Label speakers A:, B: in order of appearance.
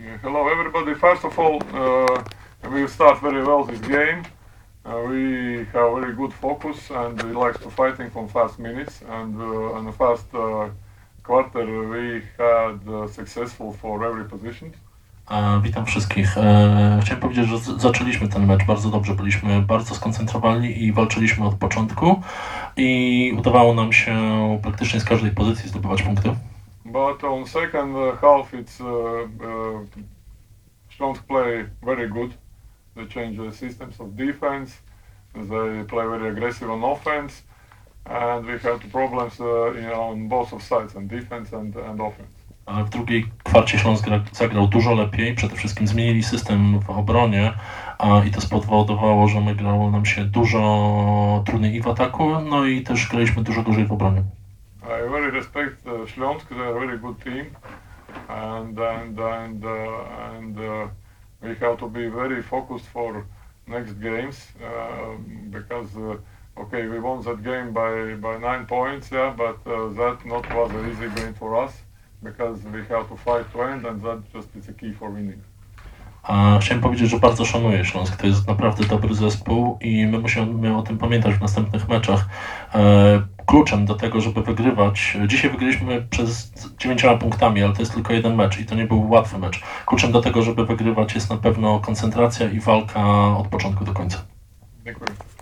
A: Hello everybody. First of all, we start very well this game. We have very good focus and we like to fighting from first minutes. And in the first quarter we had successful for every position.
B: Witam wszystkich. Chciałem powiedzieć, że zaczęliśmy ten mecz bardzo dobrze, byliśmy bardzo skoncentrowani i walczyliśmy od początku i udawało nam się praktycznie z każdej pozycji zdobywać punkty.
A: But on second half it's Śląsk play very good. They change the systems of defense. They play very aggressive on offense, and we had problems on both of sides, on defense and offense.
B: A w drugiej kwarcie Śląsk zagrał dużo lepiej, przede wszystkim zmienili system w obronie i to spowodowało, że my grało nam się dużo trudniej i w ataku, no i też graliśmy dużo gorzej w obronie.
A: I very respect Śląsk, they are a very good team, and we have to be very focused for next games because okay, we won that game by 9 points, yeah, but that not was an easy game for us because we have to fight to end, and that just is a key for winning.
B: Chciałem powiedzieć, że bardzo szanuję Śląsk, to jest naprawdę dobry zespół i my musimy o tym pamiętać w następnych meczach. Kluczem do tego, żeby wygrywać, dzisiaj wygraliśmy przez 9 punktami, ale to jest tylko jeden mecz i to nie był łatwy mecz. Kluczem do tego, żeby wygrywać jest na pewno koncentracja i walka od początku do końca.
A: Dziękuję.